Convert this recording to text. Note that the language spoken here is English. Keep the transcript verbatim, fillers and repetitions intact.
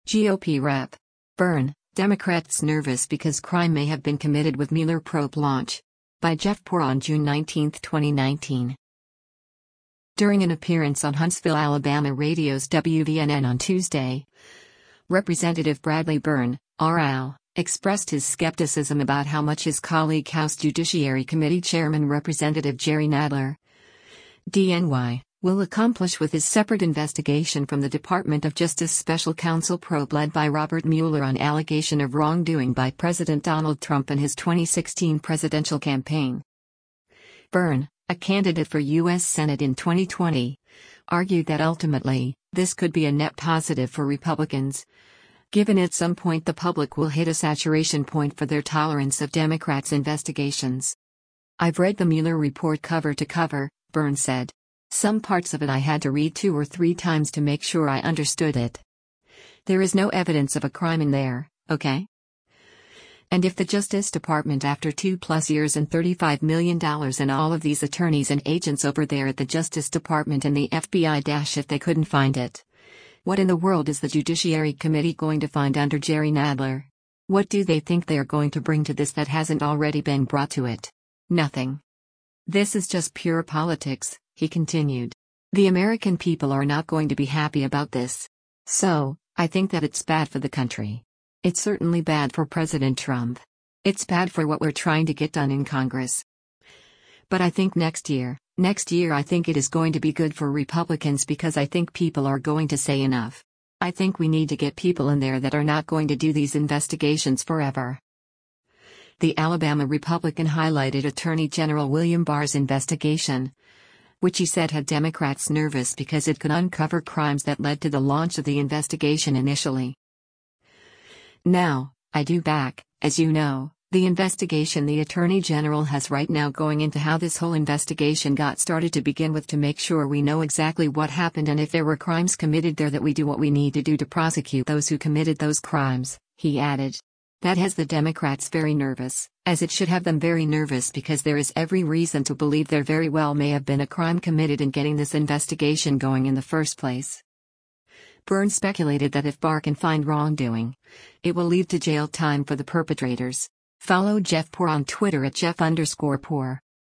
G O P Rep. Byrne, Democrats nervous because crime may have been committed with Mueller probe launch. By Jeff Pour on June nineteenth, twenty nineteen. During an appearance on Huntsville, Alabama radio's W V N N on Tuesday, Representative Bradley Byrne, R L, expressed his skepticism about how much his colleague House Judiciary Committee Chairman Representative Jerry Nadler, D N Y, will accomplish with his separate investigation from the Department of Justice Special Counsel probe led by Robert Mueller on allegation of wrongdoing by President Donald Trump and his twenty sixteen presidential campaign. Byrne, a candidate for U S Senate in twenty twenty, argued that ultimately, this could be a net positive for Republicans, given at some point the public will hit a saturation point for their tolerance of Democrats' investigations. "I've read the Mueller report cover to cover," Byrne said. "Some parts of it I had to read two or three times to make sure I understood it. There is no evidence of a crime in there, okay? And if the Justice Department, after two plus years and thirty-five million dollars and all of these attorneys and agents over there at the Justice Department and the F B I dash if they couldn't find it, what in the world is the Judiciary Committee going to find under Jerry Nadler? What do they think they are going to bring to this that hasn't already been brought to it? Nothing. This is just pure politics," he continued. "The American people are not going to be happy about this. So, I think that it's bad for the country. It's certainly bad for President Trump. It's bad for what we're trying to get done in Congress. But I think next year, next year I think it is going to be good for Republicans because I think people are going to say enough. I think we need to get people in there that are not going to do these investigations forever." The Alabama Republican highlighted Attorney General William Barr's investigation, which he said had Democrats nervous because it could uncover crimes that led to the launch of the investigation initially. "Now, I do back, as you know, the investigation the Attorney General has right now going into how this whole investigation got started to begin with to make sure we know exactly what happened and if there were crimes committed there that we do what we need to do to prosecute those who committed those crimes," he added. "That has the Democrats very nervous, as it should have them very nervous because there is every reason to believe there very well may have been a crime committed in getting this investigation going in the first place." Byrne speculated that if Barr can find wrongdoing, it will lead to jail time for the perpetrators. Follow Jeff Pour on Twitter at Jeff underscore Pour.